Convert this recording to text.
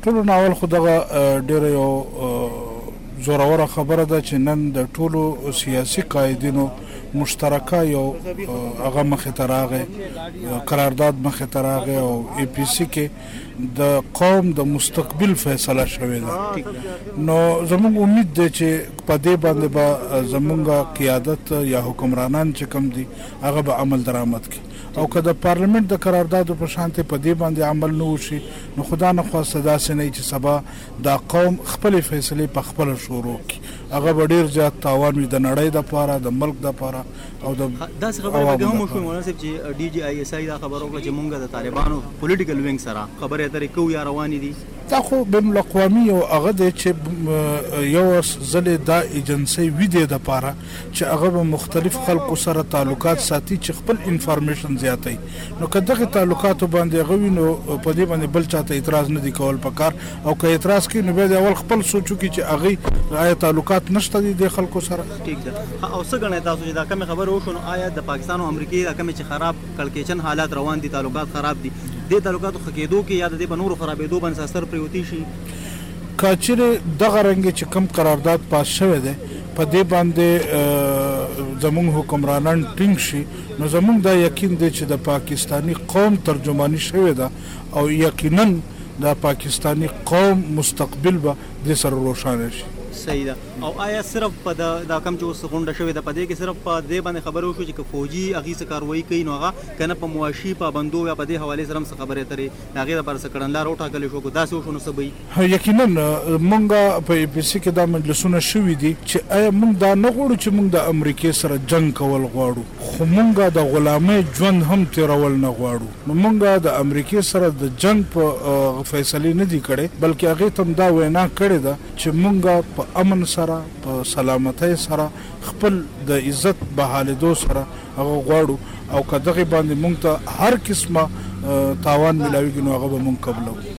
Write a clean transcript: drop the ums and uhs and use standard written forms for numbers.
ټولو نه اول خو دغه ډېره یو زوروره خبره ده چې نن د ټولو سیاسي قایدینو مشترکه یو هغه مخې ته راغی، قرارداد مخې ته راغی او ای پی سی کې د قوم د مستقبل فیصله شوې ده. نو زموږ امید دی چې په دې باندې به زموږ قیادت یا حکمرانان چې کوم دي هغه به عمل درآمد کړي، او که د پارلمنت د قراردادو په شانتې په دې باندې عمل نه وشي نو خدا نه خواسته داسې نه چې سبا دا قوم خپلې فیصلې په خپله شروع کړي، هغه به ډېر زیات تاوان وي د نړۍ دپاره، د ملک دپاره او د داسې خبرې پکې هم وشوې مولانا صاحب چې ډي جي آی ایس آی دا خبره وکړه چې موږ د طالبانو پولیټیکل وینګ سره خبرې اترې کوو یا روانې دي. دا خو بین الاقوامي یو هغه دی چې یو ځلې دا ایجنسۍ وي دی دپاره چې هغه به مختلف خلکو سره تعلقات ساتي چې خپل انفارمیشن زیاتوي. نو که دغې تعلقاتو باندې هغه وي نو په دې باندې بل چاته اعتراض نه دي کول پکار، او که اعتراض کوي نو بیا د اول خپل سوچ وکړي چې هغې آیا تعلقات نشته دي د خلکو سره. ټیک ده. او څه ګڼئ تاسو چې دا کومې خبرې وشو نو آیا د پاکستان او امریکې دا کومې چې خراب کړکېچن حالات روان دي، تعلقات خراب دي، دې تعلقاتو ښه کېدو کې یا د دې په نورو خرابېدو باندې اثر پرېوتی شي؟ که چیرې دغه رنګې چې کوم قرارداد پاس شوی دی په دې باندې زموږ حکمرانان ټینګ شي نو زموږ دا یقین دی چې د پاکستانی قوم ترجمانی شوی ده او یقینا د پاکستانی قوم مستقبل به دې سره روښانه شي. صحیح ده. او آیا صرف په دا کم چې اوس غونډه شوې ده په دې کې صرف په دې باندې خبرې وشوې چې که فوجي هغې څه کاروایي کوي نو هغه که نه په معاشي پابندو یا په دې حوالې سره هم څه خبرې اترې د هغې دپاره څه کړنلاره وټاکلی شو، که داسې وشو نو څه به وي؟ یقینا موږ په ای پي سي کې دا مجلسونه شوي دي چې آیا موږ دا نه غواړو چې موږ د امریکې سره جنګ کول غواړو، خو موږ د غلامۍ ژوند هم تېرول نه غواړو. نو موږ د امریکې سره د جنګ په فیصلې نه دي کړې، بلکې هغې ته هم دا وینا کړې ده چې موږ په امن سره په سلامتۍ سره خپل د عزت بحالېدو سره هغه غواړو، او که دغې باندې موږ ته هر قسمه تاوان میلاویږي نو هغه به موږ قبلوو.